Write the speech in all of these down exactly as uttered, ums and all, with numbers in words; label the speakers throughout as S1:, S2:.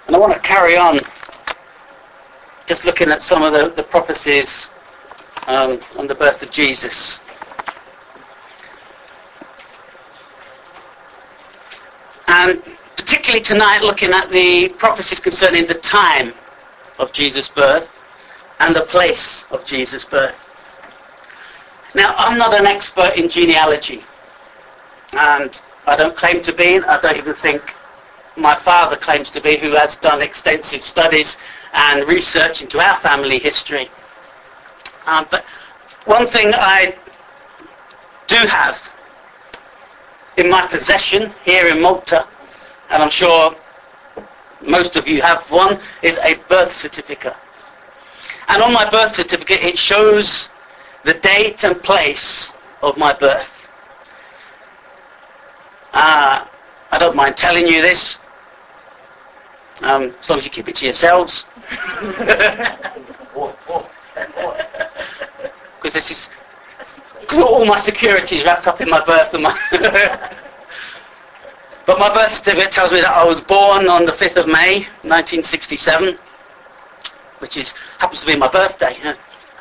S1: And I want to carry on just looking at some of the, the prophecies um, on the birth of Jesus. And particularly tonight, looking at the prophecies concerning the time of Jesus' birth and the place of Jesus' birth. Now, I'm not an expert in genealogy, and I don't claim to be, and I don't even think my father claims to be, who has done extensive studies and research into our family history. Um, but one thing I do have in my possession here in Malta, and I'm sure most of you have one, is a birth certificate. And on my birth certificate it shows the date and place of my birth. Uh, I don't mind telling you this, um, as long as you keep it to yourselves. Because this is, cause all my security is wrapped up in my birth and my but my birth certificate tells me that I was born on the fifth of May nineteen sixty-seven, which is happens to be my birthday. Huh?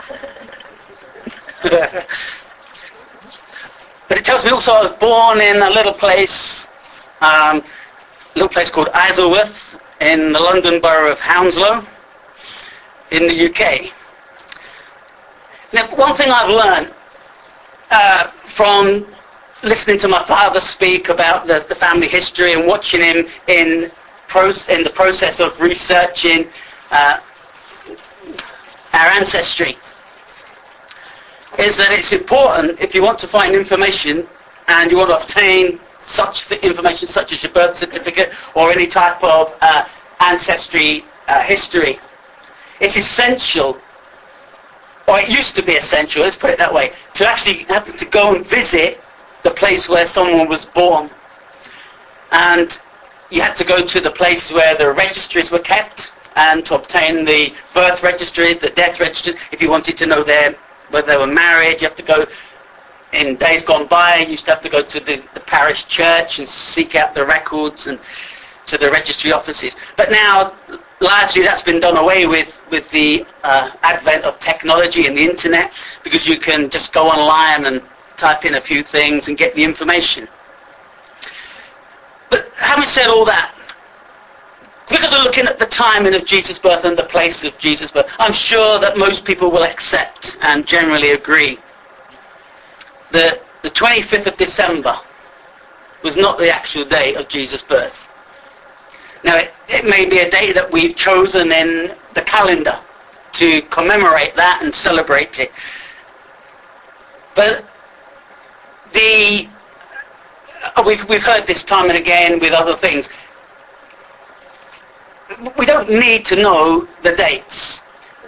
S1: But it tells me also I was born in a little place, um, a little place called Isleworth in the London borough of Hounslow in the U K. Now, one thing I've learned uh, from listening to my father speak about the, the family history and watching him in, pro- in the process of researching uh, our ancestry, is that it's important, if you want to find information and you want to obtain such th- information such as your birth certificate or any type of uh, ancestry uh, history, it's essential, or it used to be essential, let's put it that way, to actually have to go and visit the place where someone was born. And you had to go to the place where the registries were kept, and to obtain the birth registries, the death registries. If you wanted to know their, whether they were married, you have to go, in days gone by, you used to have to go to the, the parish church and seek out the records and to the registry offices. But now, largely that's been done away with with the uh, advent of technology and the internet, because you can just go online and type in a few things and get the information. But having said all that, because we're looking at the timing of Jesus' birth and the place of Jesus' birth, I'm sure that most people will accept and generally agree that the twenty-fifth of December was not the actual day of Jesus' birth. Now, it, it may be a day that we've chosen in the calendar to commemorate that and celebrate it. But the we've we've heard this time and again with other things. We don't need to know the dates.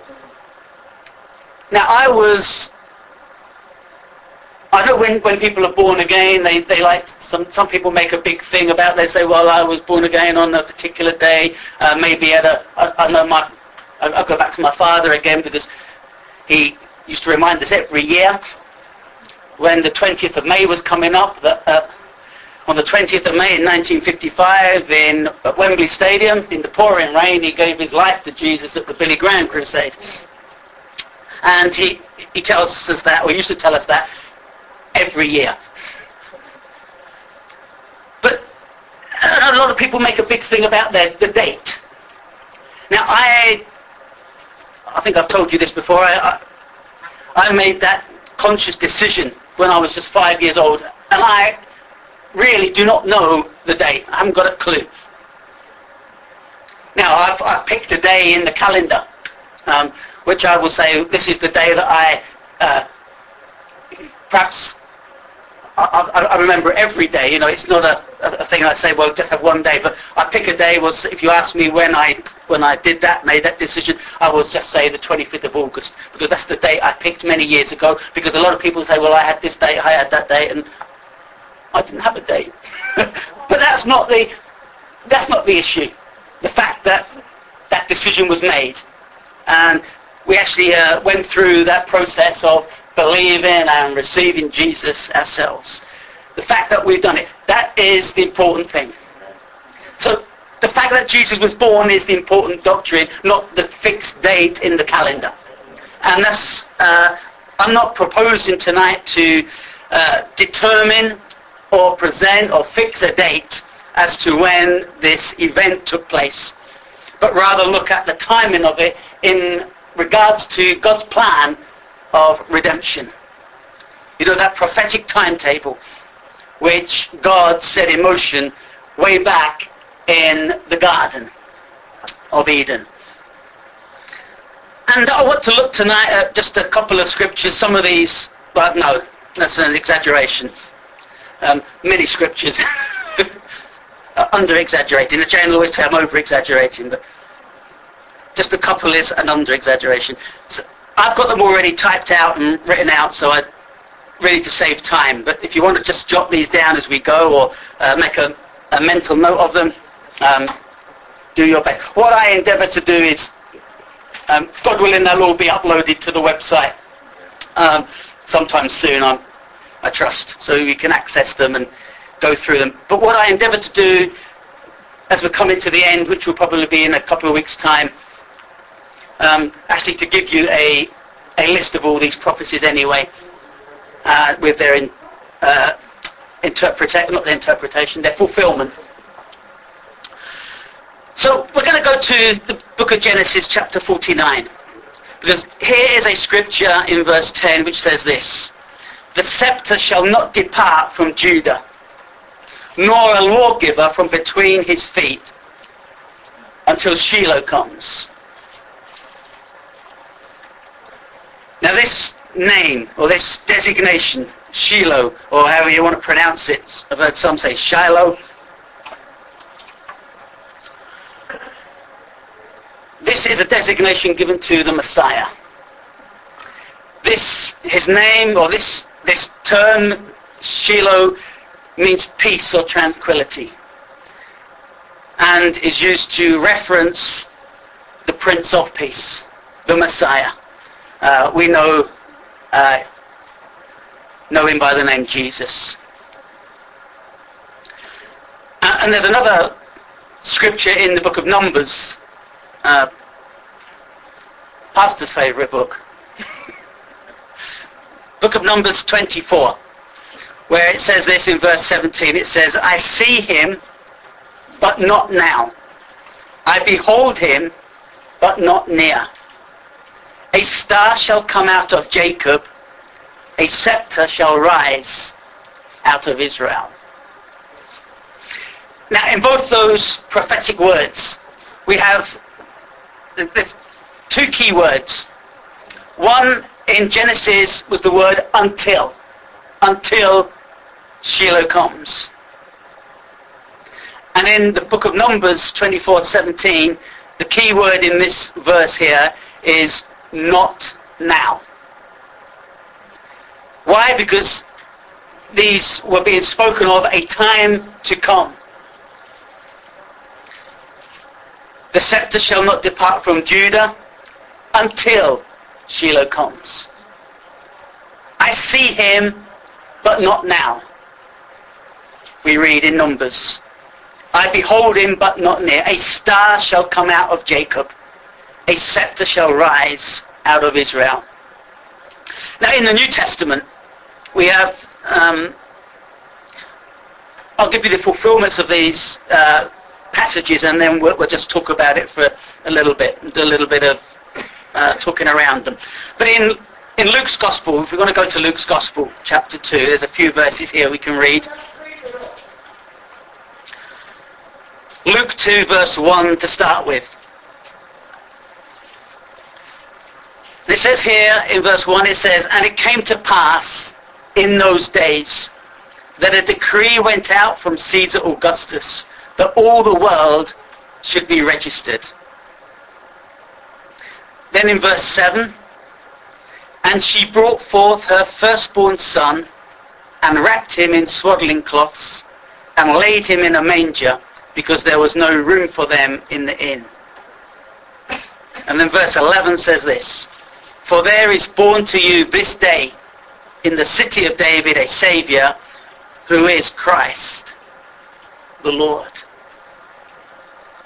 S1: Now, I was, I know when, when people are born again, they, they like, some, some people make a big thing about, they say, well, I was born again on a particular day, uh, maybe at a, I, I know my, I'll go back to my father again, because he used to remind us every year when the twentieth of May was coming up, that uh, on the twentieth of May in nineteen fifty-five in at Wembley Stadium, in the pouring rain, he gave his life to Jesus at the Billy Graham crusade. And he, he tells us that, or used to tell us that, every year. But a lot of people make a big thing about their, the date. Now, I, I think I've told you this before, I, I, I made that conscious decision when I was just five years old, and I really do not know the date. I haven't got a clue. Now, I've, I've picked a day in the calendar, um, which I will say, this is the day that I, uh, perhaps, I, I, I remember every day. You know, it's not a, a thing I say, well, just have one day, but I pick a day. Was if you ask me when I when I did that, made that decision, I will just say the twenty-fifth of August, because that's the date I picked many years ago, because a lot of people say, well, I had this date, I had that date, and I didn't have a date. But that's not the that's not the issue. The fact that that decision was made, and we actually uh, went through that process of believing and receiving Jesus ourselves. The fact that we've done it, that is the important thing. So the fact that Jesus was born is the important doctrine, not the fixed date in the calendar. And that's, uh, I'm not proposing tonight to uh, determine or present or fix a date as to when this event took place, but rather look at the timing of it in regards to God's plan of redemption. You know, that prophetic timetable which God set in motion way back in the Garden of Eden. And I want to look tonight at just a couple of scriptures. Some of these, but no, that's an exaggeration. Um, many scriptures are under-exaggerating. The Jane always say I'm over-exaggerating, but just a couple is an under-exaggeration. So I've got them already typed out and written out, so I'm ready to save time. But if you want to just jot these down as we go, or uh, make a, a mental note of them, um, do your best. What I endeavour to do is, um, God willing, they'll all be uploaded to the website um, sometime soon, I'm, I trust, so you can access them and go through them. But what I endeavour to do, as we're coming to the end, which will probably be in a couple of weeks' time, um, actually to give you a, a list of all these prophecies anyway, uh, with their in, uh, interpretation, not their interpretation, their fulfillment. So we're going to go to the book of Genesis chapter forty-nine, because here is a scripture in verse ten which says this: the scepter shall not depart from Judah, nor a lawgiver from between his feet, until Shiloh comes. Now this name, or this designation, Shiloh, or however you want to pronounce it, I've heard some say Shiloh. This is a designation given to the Messiah. This, his name, or this, this term, Shiloh, means peace or tranquility, and is used to reference the Prince of Peace, the Messiah. Uh, we know, uh, know him by the name Jesus. Uh, and there's another scripture in the book of Numbers, uh, Pastor's favourite book, book of Numbers twenty-four, where it says this in verse seventeen. It says, I see him, but not now. I behold him, but not near. A star shall come out of Jacob, a scepter shall rise out of Israel. Now, in both those prophetic words, we have there's two key words. One in Genesis was the word until. Until Shiloh comes. And in the book of Numbers twenty-four seventeen, the key word in this verse here is not now. Why? Because these were being spoken of a time to come. The scepter shall not depart from Judah until Shiloh comes. I see him, but not now. We read in Numbers, I behold him, but not near. A star shall come out of Jacob, a scepter shall rise out of Israel. Now in the New Testament, we have, um, I'll give you the fulfillments of these uh, passages, and then we'll, we'll just talk about it for a little bit, do a little bit of uh, talking around them. But in, in Luke's Gospel, if we're going to go to Luke's Gospel, chapter two, there's a few verses here we can read. Luke two, verse one to start with. It says here in verse one, it says, and it came to pass in those days that a decree went out from Caesar Augustus that all the world should be registered. Then in verse seven, and she brought forth her firstborn son and wrapped him in swaddling cloths and laid him in a manger, because there was no room for them in the inn. And then verse eleven says this, for there is born to you this day in the city of David a Saviour, who is Christ the Lord.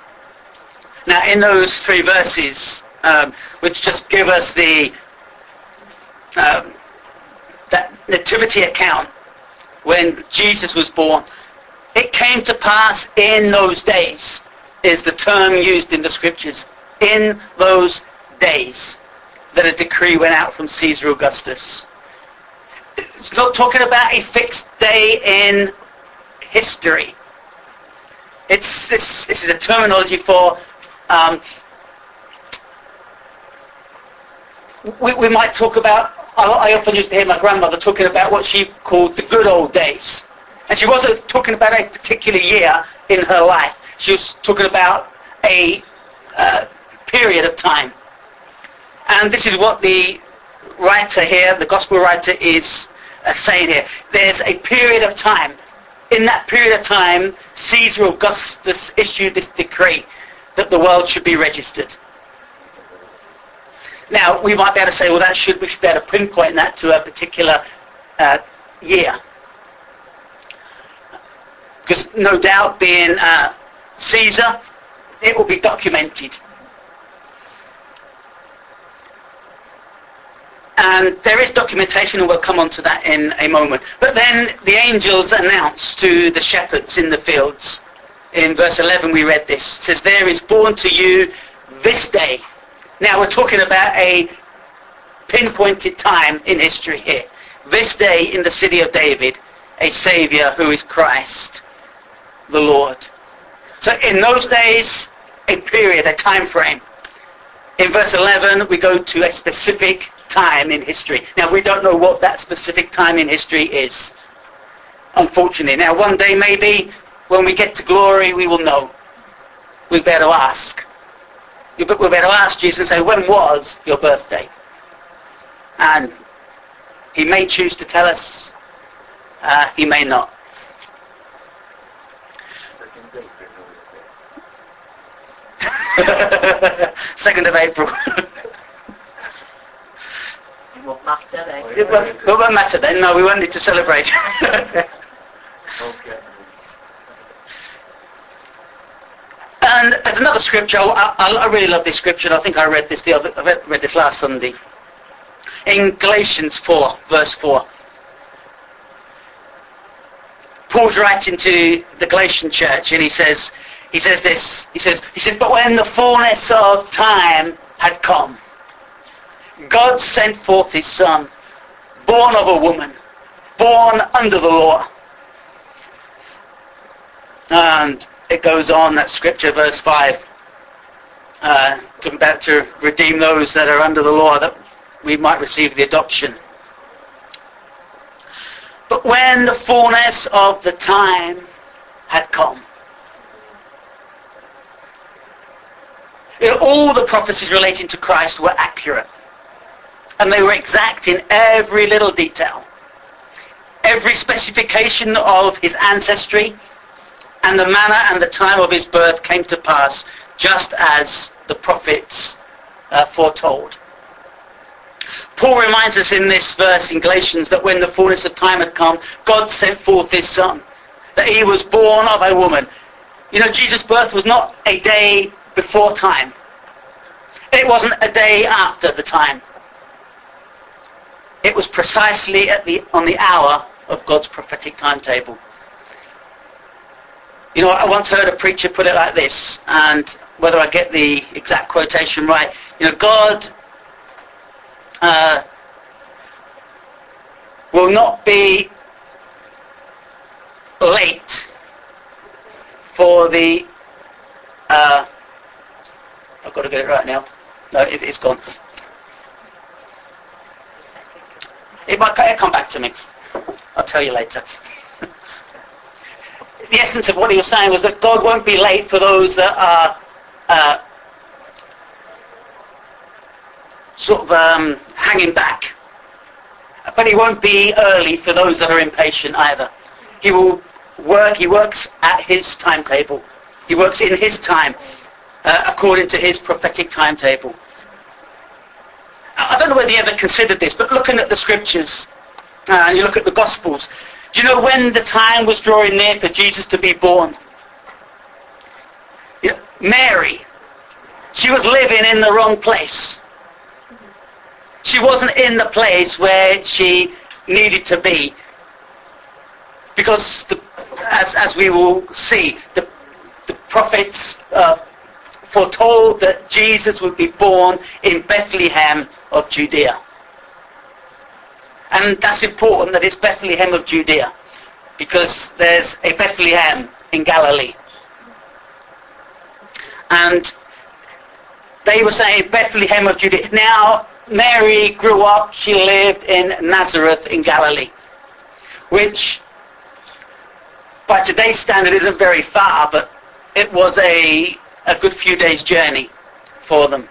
S1: Now, in those three verses, um, which just give us the um, that nativity account when Jesus was born, it came to pass in those days, is the term used in the scriptures. In those days that a decree went out from Caesar Augustus. It's not talking about a fixed day in history. It's this. This is a terminology for. Um, we, we might talk about. I, I often used to hear my grandmother talking about what she called the good old days, and she wasn't talking about a particular year in her life. She was talking about a uh, period of time. And this is what the writer here, the gospel writer, is uh, saying here. There's a period of time. In that period of time, Caesar Augustus issued this decree that the world should be registered. Now, we might be able to say, well, that should, we should be able to pinpoint that to a particular uh, year. Because no doubt, being uh, Caesar, it will be documented. And there is documentation, and we'll come on to that in a moment. But then the angels announced to the shepherds in the fields. In verse eleven we read this. It says, there is born to you this day. Now we're talking about a pinpointed time in history here. This day in the city of David, a Saviour who is Christ, the Lord. So in those days, a period, a time frame. In verse eleven we go to a specific time in history. Now, we don't know what that specific time in history is, unfortunately. Now, one day maybe when we get to glory, we will know. We better ask. We better ask Jesus and say, when was your birthday? And he may choose to tell us. Uh, he may not. second of April.
S2: It won't matter then.
S1: It won't, it won't matter then. No, we won't need to celebrate.
S3: Okay.
S1: And there's another scripture. I, I, I really love this scripture. I think I read this the other. I read, read this last Sunday. In Galatians four, verse four. Paul's writing to the Galatian church, and he says, he says this. He says, he says, but when the fullness of time had come, God sent forth his Son, born of a woman, born under the law. And it goes on, that scripture, verse five, uh, talking about to redeem those that are under the law, that we might receive the adoption. But when the fullness of the time had come, you know, all the prophecies relating to Christ were accurate. And they were exact in every little detail. Every specification of his ancestry and the manner and the time of his birth came to pass, just as the prophets uh, foretold. Paul reminds us in this verse in Galatians that when the fullness of time had come, God sent forth his Son, that he was born of a woman. You know, Jesus' birth was not a day before time. It wasn't a day after the time. It was precisely at the on the hour of God's prophetic timetable. You know, I once heard a preacher put it like this, and whether I get the exact quotation right, you know, God uh, will not be late for the, uh, I've got to get it right now. No, it, it's gone. It might it'll come back to me. I'll tell you later. The essence of what he was saying was that God won't be late for those that are uh, sort of um, hanging back. But he won't be early for those that are impatient either. He will work, he works at his timetable. He works in his time, uh, according to his prophetic timetable. I don't know whether you ever considered this, but looking at the scriptures, uh, and you look at the Gospels, do you know when the time was drawing near for Jesus to be born? You know, Mary She was living in the wrong place. She wasn't in the place where she needed to be. Because, the, as, as we will see, the, the prophets uh, foretold that Jesus would be born in Bethlehem of Judea. And that's important that it's Bethlehem of Judea, because there's a Bethlehem in Galilee. And they were saying Bethlehem of Judea. Now, Mary grew up, she lived in Nazareth in Galilee, which by today's standard isn't very far, but it was a, a good few days' journey for them.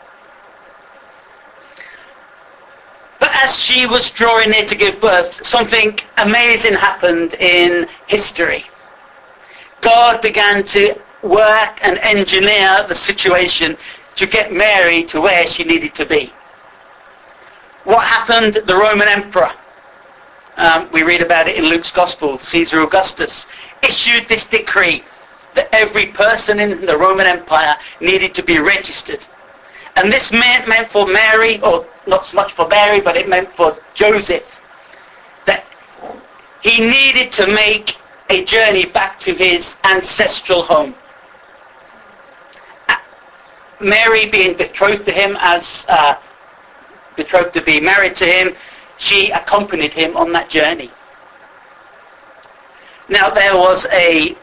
S1: But as she was drawing near to give birth, something amazing happened in history. God began to work and engineer the situation to get Mary to where she needed to be. What happened? The Roman Emperor, um, we read about it in Luke's Gospel, Caesar Augustus, issued this decree that every person in the Roman Empire needed to be registered. And this meant, meant for Mary, or not so much for Mary, but it meant for Joseph, that he needed to make a journey back to his ancestral home. Mary, being betrothed to him, as uh, betrothed to be married to him, she accompanied him on that journey. Now there was a,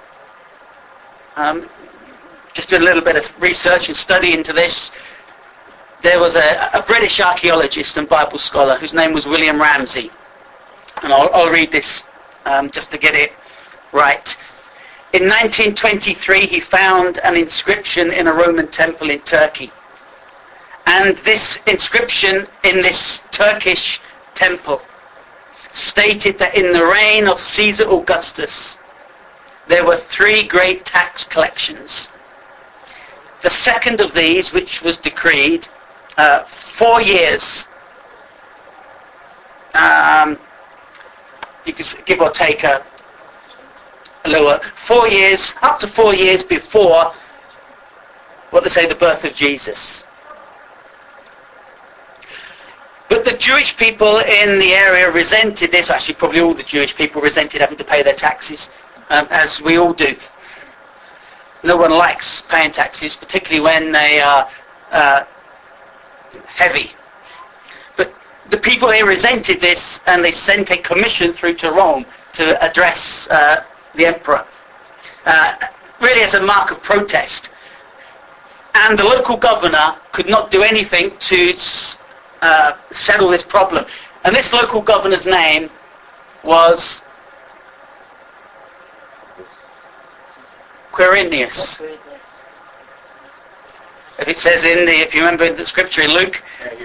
S1: um, just a little bit of research and study into this, there was a, a British archaeologist and Bible scholar whose name was William Ramsay. And I'll, I'll read this um, just to get it right. In nineteen twenty-three, he found an inscription in a Roman temple in Turkey. And this inscription in this Turkish temple stated that in the reign of Caesar Augustus, there were three great tax collections. The second of these, which was decreed, uh, four years, um, you can give or take a, a little, four years, up to four years before, what they say, the birth of Jesus. But the Jewish people in the area resented this. Actually, probably all the Jewish people resented having to pay their taxes, um, as we all do. No one likes paying taxes, particularly when they are uh, heavy. But the people here resented this, and they sent a commission through to Rome to address uh, the emperor, uh, really as a mark of protest. And the local governor could not do anything to uh, settle this problem. And this local governor's name was Quirinius. If it says in the, if you remember the scripture in Luke,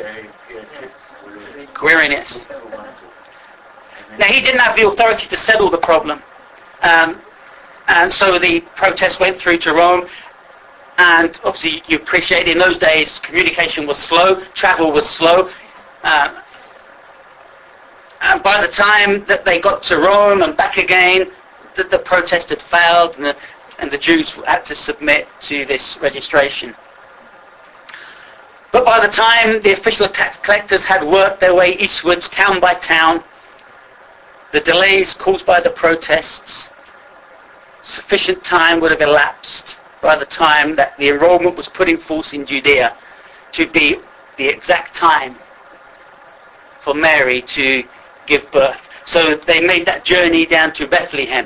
S1: Quirinius. Now he didn't have the authority to settle the problem, um, and so the protest went through to Rome. And obviously, you appreciate in those days communication was slow, travel was slow. Uh, and by the time that they got to Rome and back again, the, the protest had failed, and the, and the Jews had to submit to this registration. But by the time the official tax collectors had worked their way eastwards, town by town, the delays caused by the protests, sufficient time would have elapsed by the time that the enrollment was put in force in Judea to be the exact time for Mary to give birth. So they made that journey down to Bethlehem.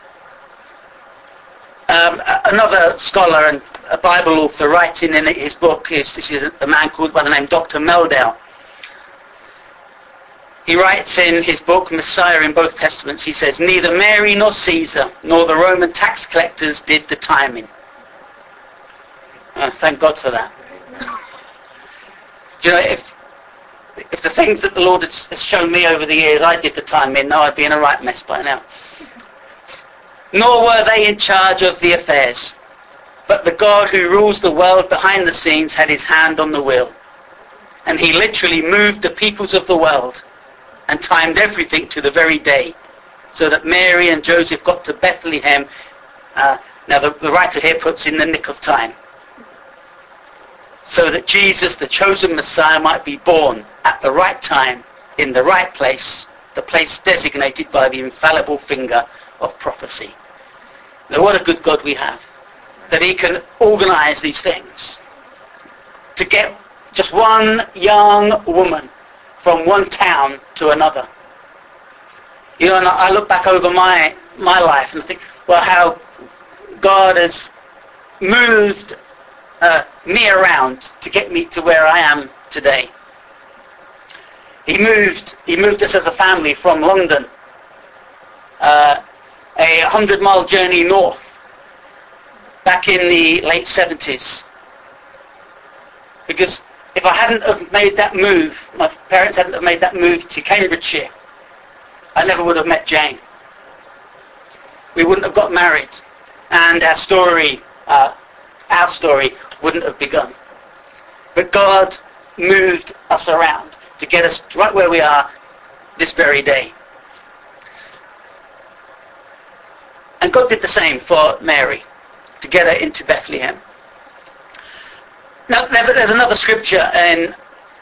S1: Um, another scholar and a Bible author writing in his book is, this is a man called by the name Doctor Meldau. He writes in his book, Messiah in Both Testaments, he says, neither Mary nor Caesar nor the Roman tax collectors did the timing. Uh, thank God for that. You know, if if the things that the Lord has, has shown me over the years, I did the timing, now I'd be in a right mess by now. Nor were they in charge of the affairs, but the God who rules the world behind the scenes had his hand on the wheel. And he literally moved the peoples of the world and timed everything to the very day, so that Mary and Joseph got to Bethlehem. Uh, now the, the writer here puts in the nick of time. so that Jesus, the chosen Messiah, might be born at the right time, in the right place, the place designated by the infallible finger of prophecy. Now, what a good God we have, that he can organize these things to get just one young woman from one town to another. You know, and I look back over my my life and I think, well, how God has moved uh, me around to get me to where I am today. He moved, he moved us as a family from London, uh, a hundred mile journey north, back in the late seventies. Because if I hadn't have made that move, my parents hadn't have made that move to Cambridgeshire, I never would have met Jane. We wouldn't have got married, and our story, uh, our story wouldn't have begun. But God moved us around to get us right where we are this very day. And God did the same for Mary, to get her into Bethlehem. Now, there's, there's another scripture in,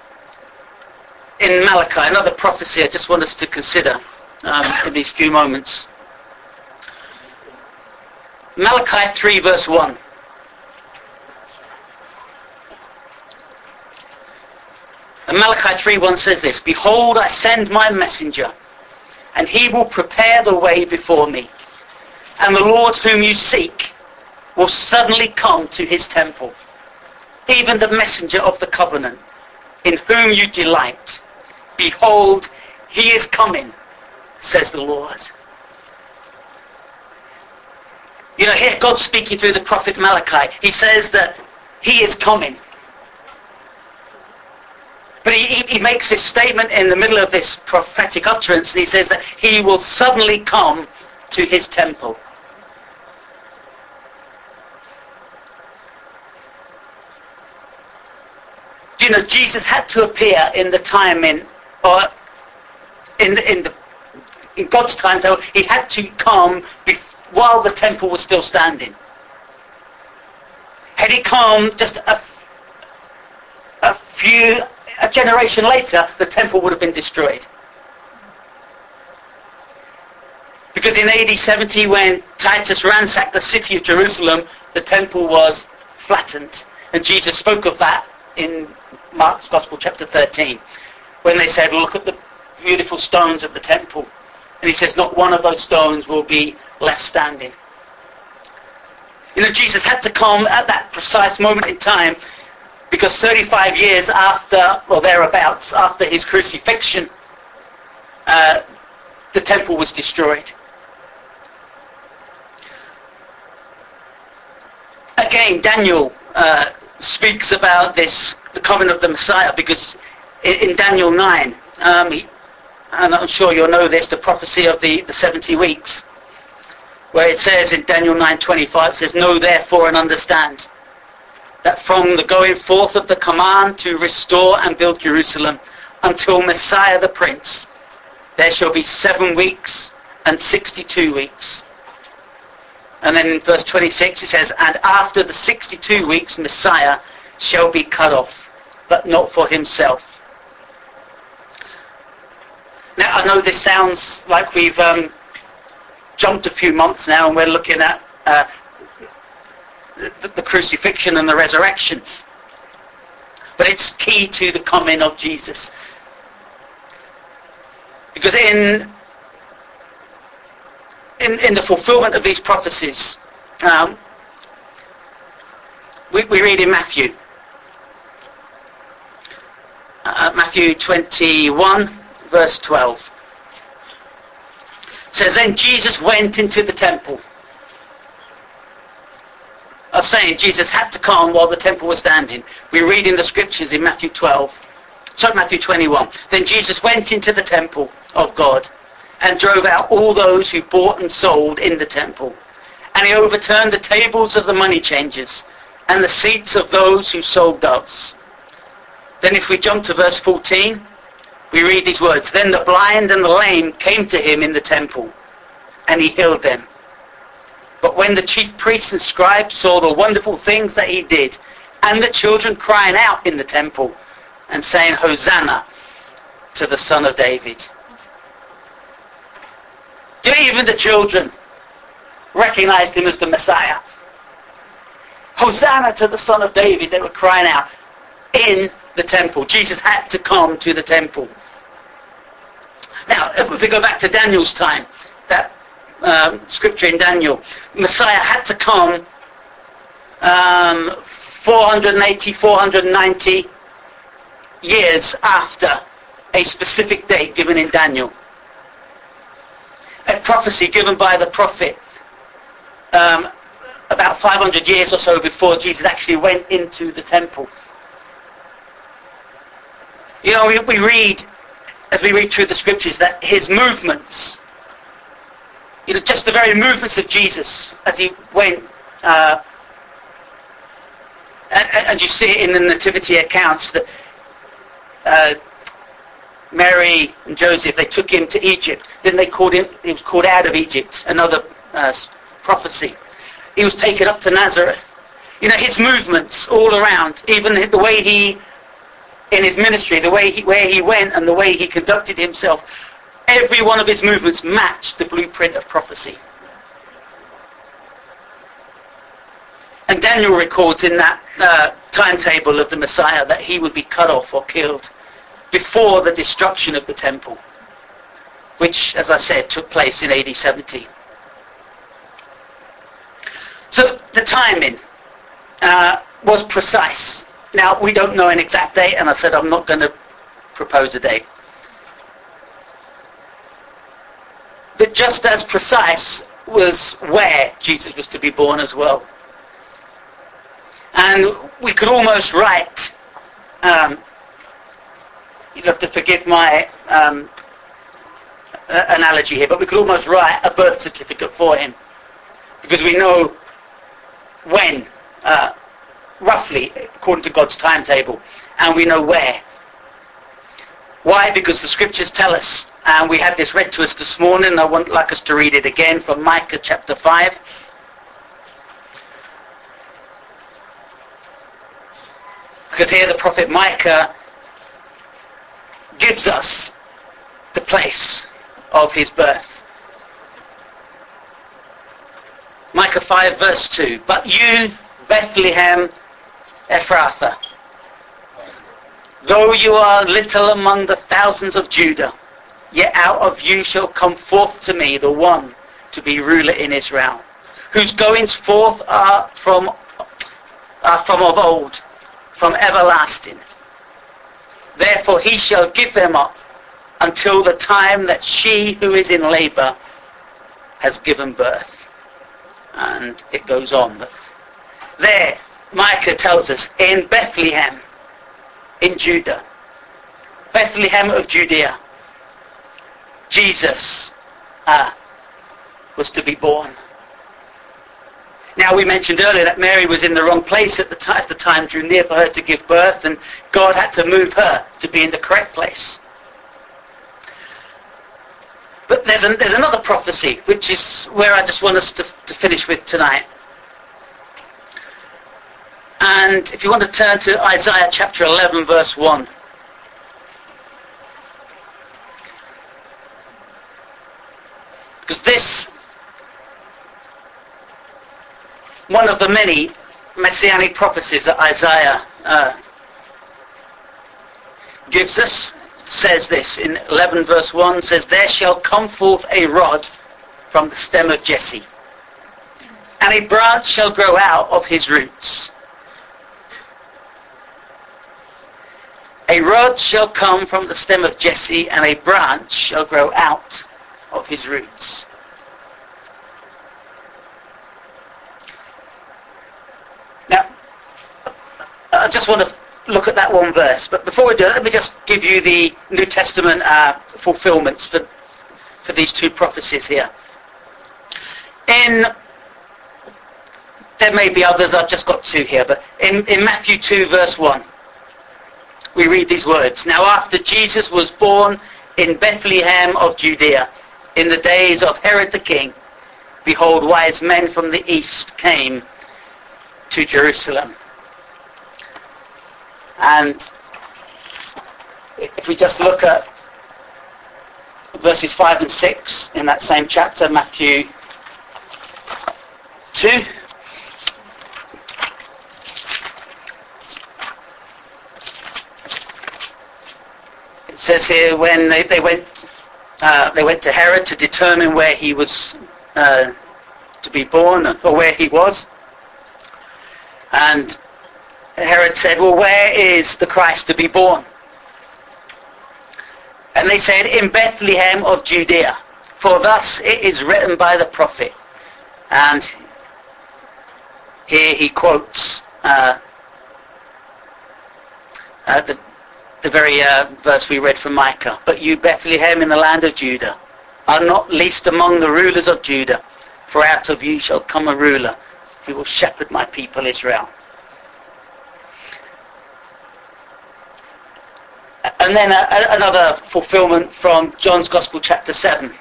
S1: in Malachi, another prophecy I just want us to consider um, in these few moments. Malachi three verse one. And Malachi three one says this, "Behold, I send my messenger, and he will prepare the way before me. And the Lord whom you seek will suddenly come to his temple, even the messenger of the covenant, in whom you delight. Behold, he is coming, says the Lord." You know, here God speaking through the prophet Malachi, he says that he is coming. But he, he makes this statement in the middle of this prophetic utterance, and he says that he will suddenly come to his temple. Do you know, Jesus had to appear in the time in, or in the, in the, in God's time, though, he had to come before, while the temple was still standing. Had he come just a, a few, a generation later, the temple would have been destroyed. Because in A D seventy, when Titus ransacked the city of Jerusalem, the temple was flattened. And Jesus spoke of that in Mark's Gospel, chapter thirteen, when they said, look at the beautiful stones of the temple. And he says, not one of those stones will be left standing. You know, Jesus had to come at that precise moment in time, because thirty-five years after, or thereabouts, after his crucifixion, uh, the temple was destroyed. Again, Daniel uh, speaks about this, the coming of the Messiah, because in, in Daniel nine, um, he, and I'm sure you'll know this, the prophecy of the, the seventy weeks, where it says in Daniel nine twenty-five, it says, "Know therefore and understand that from the going forth of the command to restore and build Jerusalem until Messiah the Prince, there shall be seven weeks and sixty-two weeks. And then in verse twenty-six it says, "And after the sixty-two weeks Messiah shall be cut off, but not for himself." Now, I know this sounds like we've um, jumped a few months now, and we're looking at uh, the, the crucifixion and the resurrection. But it's key to the coming of Jesus. Because in in, in the fulfillment of these prophecies, um, we, we read in Matthew, uh, Matthew twenty-one, verse twelve. It says, "Then Jesus went into the temple." I was saying Jesus had to come while the temple was standing. We read in the scriptures in Matthew twelve, sorry, Matthew twenty-one. "Then Jesus went into the temple of God and drove out all those who bought and sold in the temple. And he overturned the tables of the money changers and the seats of those who sold doves." Then if we jump to verse fourteen, we read these words, "Then the blind and the lame came to him in the temple, and he healed them. But when the chief priests and scribes saw the wonderful things that he did, and the children crying out in the temple and saying, Hosanna to the Son of David. Even the children recognized him as the Messiah. Hosanna to the Son of David, they were crying out in the temple. Jesus had to come to the temple. Now, if we go back to Daniel's time, that um, scripture in Daniel, Messiah had to come um, four hundred eighty, four hundred ninety years after a specific date given in Daniel. A prophecy given by the prophet um, about five hundred years or so before Jesus actually went into the temple. You know, we, we read, as we read through the scriptures, that his movements, you know, just the very movements of Jesus as he went, uh, and, and you see it in the nativity accounts that uh, Mary and Joseph, they took him to Egypt. Then they called him, he was called out of Egypt, another uh, prophecy. He was taken up to Nazareth. You know, his movements all around, even the way he, in his ministry, the way he, where he went and the way he conducted himself, every one of his movements matched the blueprint of prophecy. And Daniel records in that uh, timetable of the Messiah that he would be cut off or killed before the destruction of the temple, which, as I said, took place in A D seventy. So the timing uh, was precise. Now, we don't know an exact date, and I said I'm not going to propose a date. But just as precise was where Jesus was to be born as well. And we could almost write, um, you'd have to forgive my um, uh, analogy here, but we could almost write a birth certificate for him. Because we know when, uh, roughly, according to God's timetable, and we know where. Why? Because the scriptures tell us, and we had this read to us this morning, and I would like us to read it again from Micah chapter five. Because here the prophet Micah gives us the place of his birth. Micah five verse two. But you, Bethlehem Ephrathah, though you are little among the thousands of Judah, yet out of you shall come forth to me the one to be ruler in Israel, whose goings forth are from, are from of old, from everlasting. Therefore he shall give them up until the time that she who is in labour has given birth. And it goes on. There, Micah tells us, in Bethlehem, in Judah, Bethlehem of Judea, Jesus uh, was to be born. Now, we mentioned earlier that Mary was in the wrong place at the time, as the time drew near for her to give birth, and God had to move her to be in the correct place. But there's, an, there's another prophecy, which is where I just want us to, to finish with tonight. And if you want to turn to Isaiah chapter eleven, verse one. Because this, one of the many messianic prophecies that Isaiah uh, gives us, says this in eleven verse one, says, there shall come forth a rod from the stem of Jesse, and a branch shall grow out of his roots. A rod shall come from the stem of Jesse, and a branch shall grow out of his roots. Now, I just want to look at that one verse, but before we do it, let me just give you the New Testament uh, fulfillments for, for these two prophecies here. In, there may be others, I've just got two here, but in, in Matthew two verse one, we read these words. Now after Jesus was born in Bethlehem of Judea, in the days of Herod the king, behold, wise men from the east came to Jerusalem, And if we just look at verses five and six in that same chapter, Matthew two. It says here, when they, they went uh, they went to Herod to determine where he was uh, to be born, or where he was. And Herod said, well, where is the Christ to be born? And they said, in Bethlehem of Judea, for thus it is written by the prophet. And here he quotes uh, uh, the, the very uh, verse we read from Micah. But you, Bethlehem, in the land of Judah, are not least among the rulers of Judah, for out of you shall come a ruler who will shepherd my people Israel. And then a, a, another fulfillment from John's Gospel, chapter seven.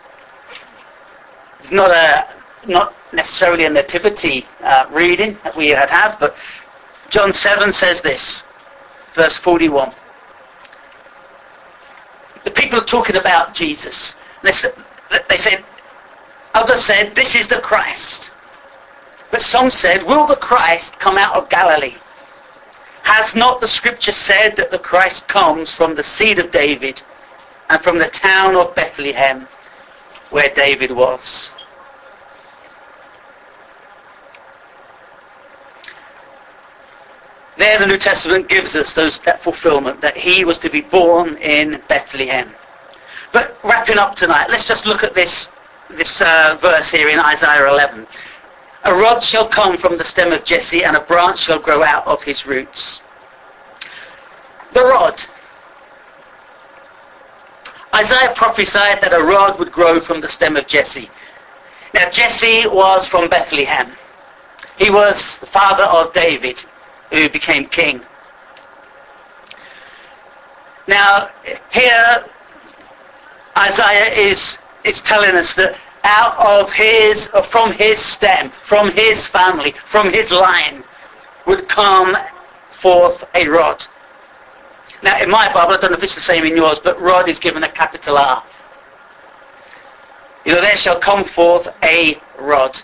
S1: It's not a not necessarily a nativity uh, reading that we had had, but John seven says this, verse forty-one. The people are talking about Jesus. They said, they said, others said, this is the Christ. But some said, will the Christ come out of Galilee? Has not the scripture said that the Christ comes from the seed of David and from the town of Bethlehem where David was? There the New Testament gives us those, that fulfillment, that he was to be born in Bethlehem. But wrapping up tonight, let's just look at this, this uh, verse here in Isaiah eleven. A rod shall come from the stem of Jesse, and a branch shall grow out of his roots. The rod. Isaiah prophesied that a rod would grow from the stem of Jesse. Now Jesse was from Bethlehem. He was the father of David, who became king. Now here Isaiah is, is telling us that out of his, or from his stem, from his family, from his line, would come forth a rod. Now in my Bible, I don't know if it's the same in yours, but rod is given a capital R. You know, there shall come forth a rod.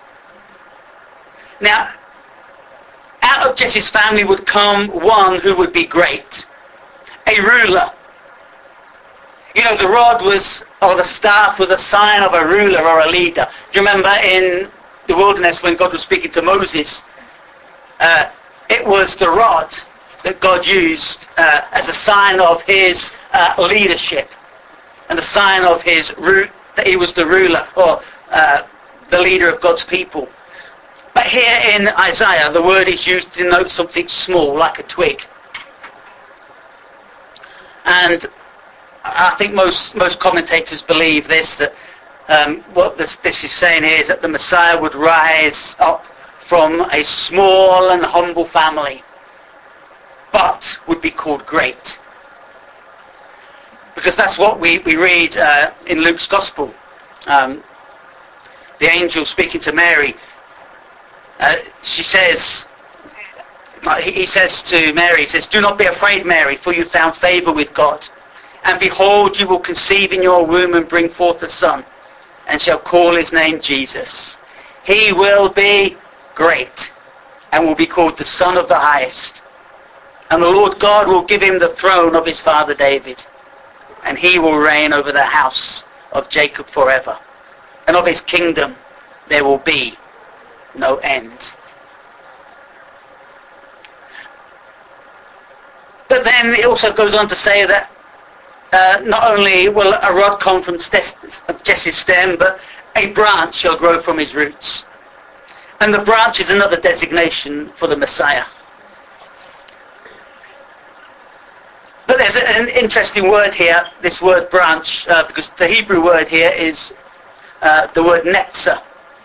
S1: Now, out of Jesse's family would come one who would be great, a ruler. You know, the rod was, or the staff was a sign of a ruler or a leader. Do you remember in the wilderness when God was speaking to Moses? Uh, it was the rod that God used uh, as a sign of his uh, leadership and a sign of his root, that he was the ruler or uh, the leader of God's people. But here in Isaiah, the word is used to denote something small, like a twig. And I think most most commentators believe this, that um, what this, this is saying here is that the Messiah would rise up from a small and humble family, but would be called great. Because that's what we, we read uh, in Luke's Gospel. Um, the angel speaking to Mary, uh, she says, he says to Mary, he says, do not be afraid, Mary, for you found favor with God. And behold, you will conceive in your womb and bring forth a son, and shall call his name Jesus. He will be great, and will be called the Son of the Highest. And the Lord God will give him the throne of his father David, and he will reign over the house of Jacob forever. And of his kingdom there will be no end. But then it also goes on to say that Uh, not only will a rod come from Jesse's stem, but a branch shall grow from his roots. And the branch is another designation for the Messiah. But there's an interesting word here, this word branch, uh, because the Hebrew word here is uh, the word netzah.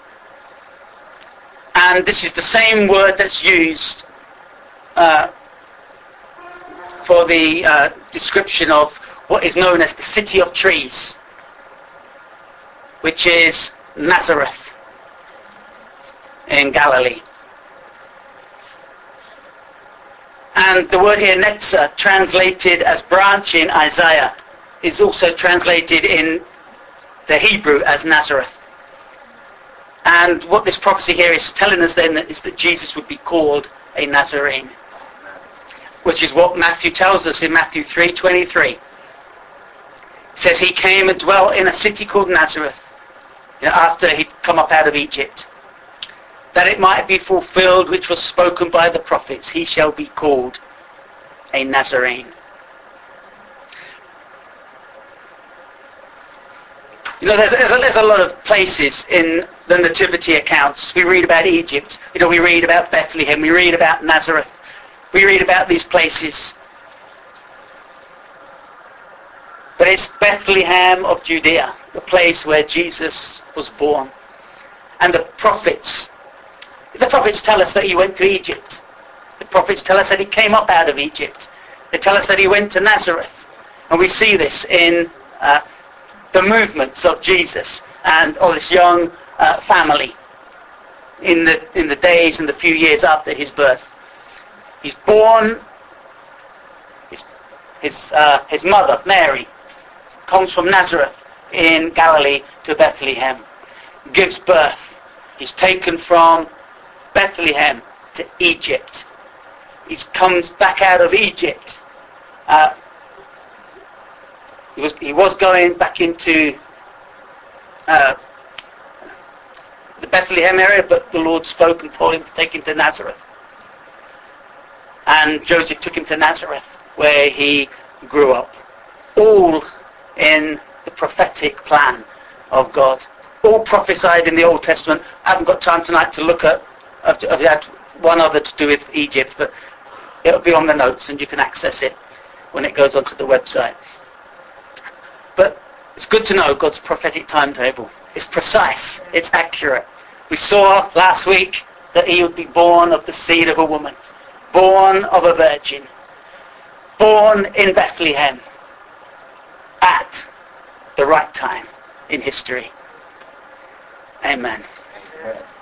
S1: And this is the same word that's used uh, for the uh, description of what is known as the City of Trees, which is Nazareth in Galilee. And the word here, Netzah, translated as branch in Isaiah, is also translated in the Hebrew as Nazareth. And what this prophecy here is telling us then is that Jesus would be called a Nazarene, which is what Matthew tells us in Matthew three twenty-three. It says he came and dwelt in a city called Nazareth, you know, after he'd come up out of Egypt, that it might be fulfilled which was spoken by the prophets, he shall be called a Nazarene. You know, there's, there's, a, there's a lot of places in the nativity accounts. We read about Egypt, you know, we read about Bethlehem, we read about Nazareth, we read about these places. But it's Bethlehem of Judea, the place where Jesus was born. And the prophets, the prophets tell us that he went to Egypt. The prophets tell us that he came up out of Egypt. They tell us that he went to Nazareth. And we see this in uh, the movements of Jesus and of this young uh, family in the in the days and the few years after his birth. He's born, his his, uh, his mother, Mary, comes from Nazareth in Galilee to Bethlehem, gives birth. He's taken from Bethlehem to Egypt. He comes back out of Egypt. Uh, he was he was going back into uh, the Bethlehem area, but the Lord spoke and told him to take him to Nazareth. And Joseph took him to Nazareth, where he grew up. All in the prophetic plan of God. All prophesied in the Old Testament. I haven't got time tonight to look at, I've, I've had one other to do with Egypt, but it'll be on the notes and you can access it when it goes onto the website. But it's good to know God's prophetic timetable. It's precise, it's accurate. We saw last week that he would be born of the seed of a woman, born of a virgin, born in Bethlehem at the right time in history. Amen.
S3: Amen.